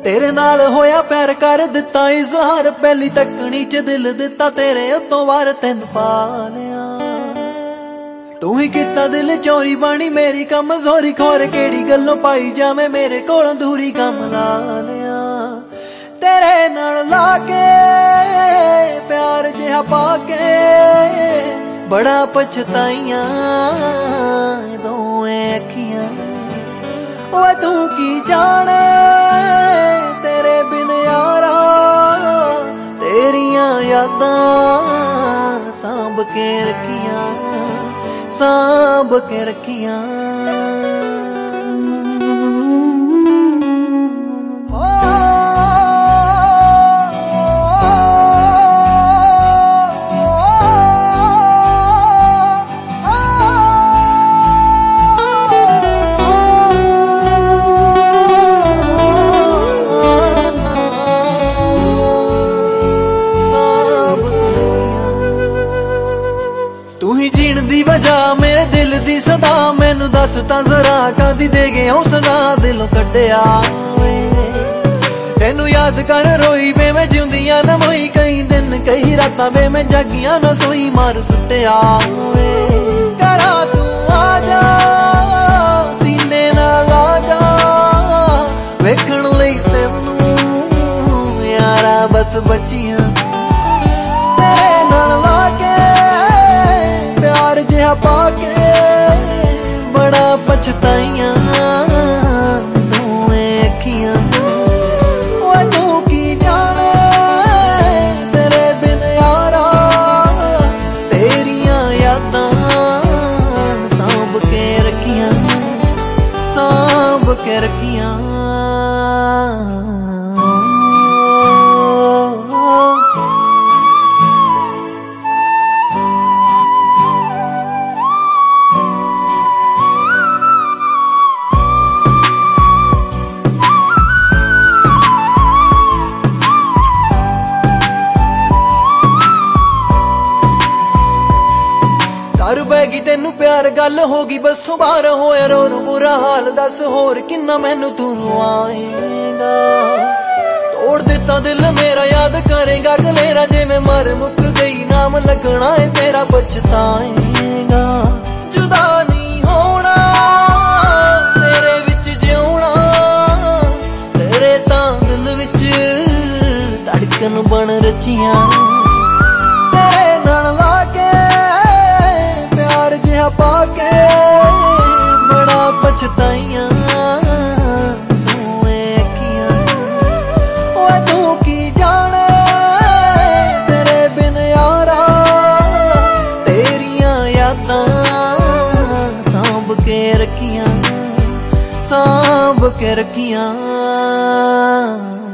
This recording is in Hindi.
तेरे नाल होया प्यार कर दिता इजहार, पहली तकनी च दिल दिता तेरे उतों वार तेन पा लिया। तू ही किता दिल चोरी बनी मेरी कमजोरी, खोर केड़ी गल्लों पाई जावे मेरे कोल दूरी कम ला लिया। तेरे नाल लाके प्यार जिहा पाके बड़ा पछताइया दोवें अखियां। ओए तू की जाने तेरे बिन यारा, तेरियां यादां सांभ के रखियां, सांभ के रखियां। जीण दी वजह मेरे दिल दी सदा, मैनू दस तां जरा कादी दे गए हूं सजा दिलों कड्डिया वे। तेनू याद कर रोई वे मैं जिंदियां न मोई, कई दिन कई रातां वे मैं जागियां न सोई मार सुट्टिया वे। करा तू आजा सीने नाल आजा, वेखण लई तेनू यारा बस बचियां। तेरे नाल लाके प्यार जिहा पाके बड़ा पछताइया दोवें अखियां। ओए तू की जाने तेरे बिन यारा, तेरियां यादां सांभ के रखियां, सांभ के रखियां। कर बैगी तेनू प्यार गल होगी बसों बार होया रो बुरा हाल, दस होर किन्ना मैनू तू रुआएगा। तोड़ दिता दिल मेरा याद करेगा गलेरा, जे मैं मर मुक गई नाम लगना है तेरा पछताएगा। जुदा नहीं होना तेरे विच जिउना, तेरे तां दिल विच धड़कन बन रचियां। तेरे नाल लाके जिहा पाके बड़ा पछताइया दोवें अखियां। ओए तू की जाने तेरे बिन यारा, तेरियां यादां सांभ के रखियां, सांभ के रखियां।